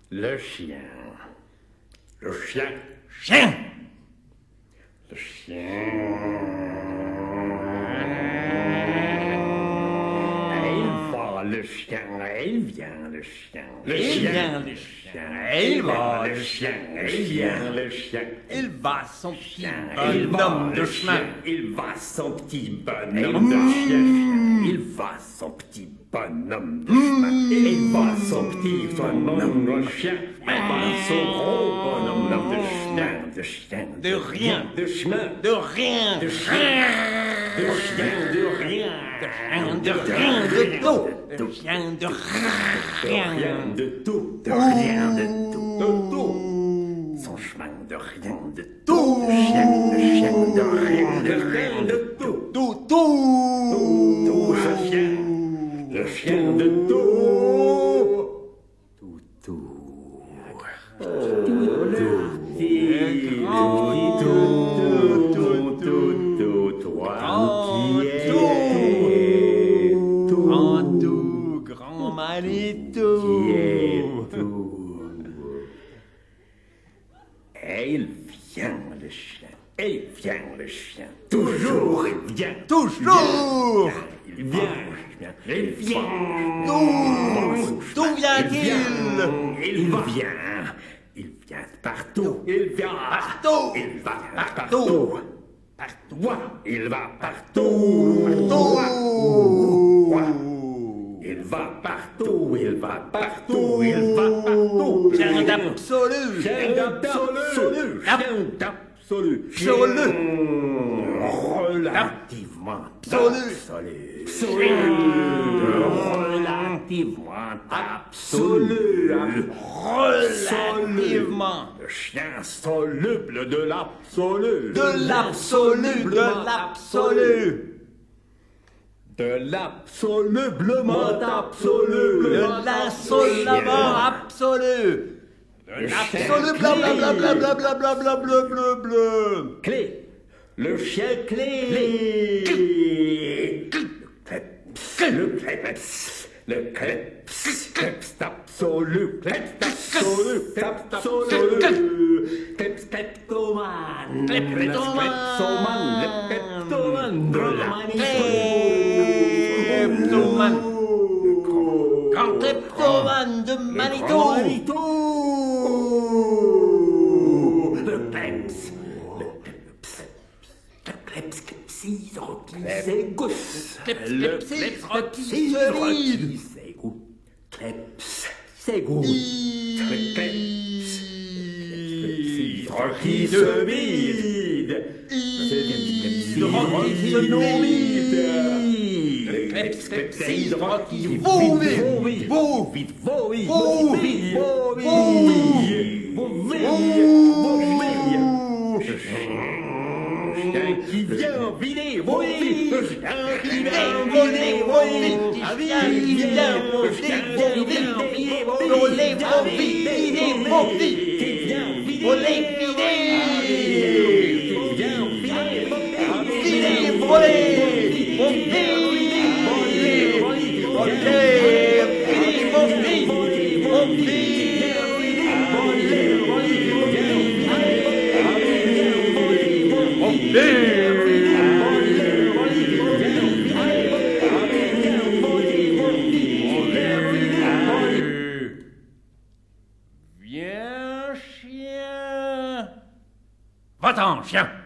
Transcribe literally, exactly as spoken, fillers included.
Le chien. Le chien. Chien. Le chien. Il va, le chien. Il vient, le chien. Le chien, le chien. Il va, le chien. Il vient, le chien. Il va, son petit Il va, bonhomme de le chemin. chien. Il va, son petit bonhomme de chien. Il va, son petit bonhomme de chemin. Il va, son petit bonhomme de chien. Il va, son gros bonhomme de chemin. De chien. De rien. De chemin. De rien. De chien. De chien. De rien. De rien. De tout. De chien. De rien. Rien de tout. De rien de tout. De tout. Son chemin de rien de tout. De chien. De chien. De rien. De rien de tout. Tout, tout. Tout ce chien. Le chien de tout. Tout, tout. Tout, tout. Tout, tout, tout. Toi qui es tout. En tout, grand Manitou. Qui est tout. Et il vient le chien. Et il vient le chien. Toujours il vient. Toujours. Il vient. Il vient. D'où D'où vient-il? Il vient. Il vient partout. Il vient Partout. Il va partout. Partout. Il va partout. Il va partout. Il va partout. Il va partout. Chien d'absolu. Chien d'absolu. Chien d'absolu. Absolu. Relativement Absolu. absolu. Relativement absolu. Relativement. Le chien soluble de l'absolu. De l'absolu. De l'absolu. De l'absolublement absolu. De l'absolument absolu. De l'absolu blablabla blablabla blablabla. Clé. Le chien clé. Le kleps. Le kleps. Kleps absolu. Kleps absolu. Kleps absolu. Kleps kleptoman. Kleptoman. Le kleptoman. De la Kleptoman. Grand kleptoman de Manitou. Manitou. Le kleps. Le kleps klepsis rocky gousse. Kleps klepsis rocky solide. C'est goût. Kleps, c'est goût. Le kleps. Klepsis rocky se vide. Id rocky se vide. Le kleps klepsis rocky Vos vite. Vos vite. Vos vite. Vos Vos vite. vite. Vos Vos vite. Vos vite. Chien qui vient vider vos vies. Le chien qui vient vider vos vies. Le chien qui vient vider vos vies. Qui vient Viens, chien. Va-t'en, chien.